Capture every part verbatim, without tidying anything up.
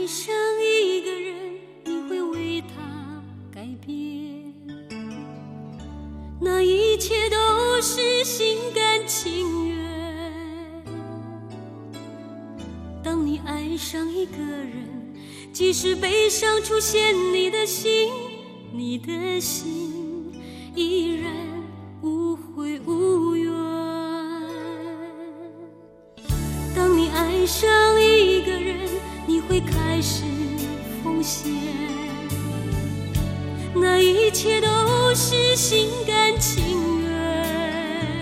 上一个人，你会为他改变，那一切都是心甘情愿。当你爱上一个人，即使悲伤出现你的心，你的心依然无悔无怨。当你爱上一个人，你会开始奉献，那一切都是心甘情愿。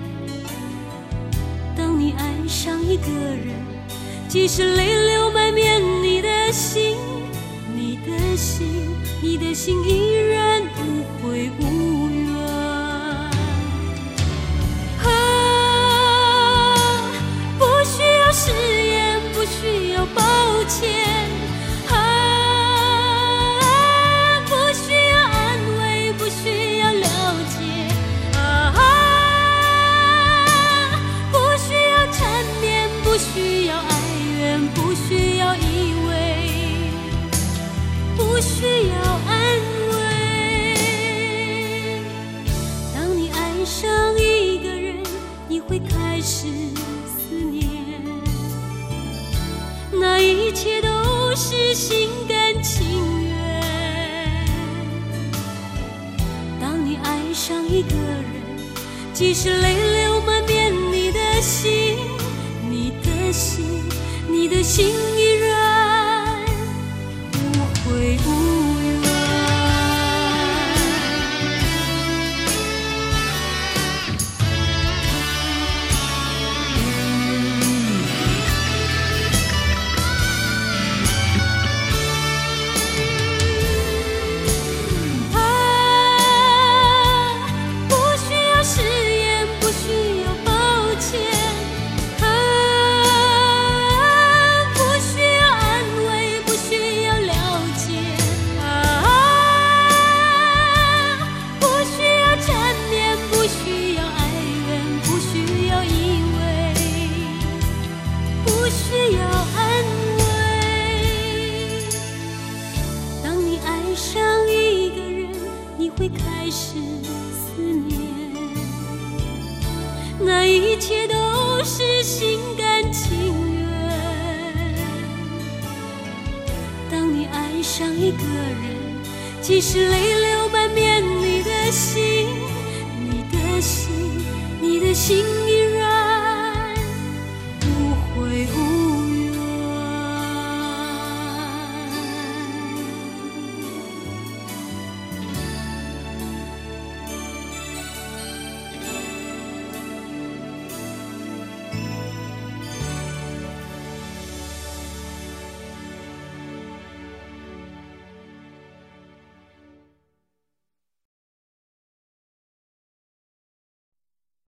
当你爱上一个人，即使泪流满面，你的心，你的心，你的心依然无悔无怨。啊，不需要誓言，不需要抱歉。不需要安慰。当你爱上一个人，你会开始思念，那一切都是心甘情愿。当你爱上一个人，即使泪流满面，你的心，你的心，你的心依然无悔无怨。啊，不需要誓言，不需要抱歉。啊，不需要安慰，不需要了解。啊，不需要缠绵，不需要哀怨，不需要依偎，不需要安慰。当你爱上一个人，你会开始思念，那一切都是心甘情愿。当你爱上一个人，即使泪流满面，你的心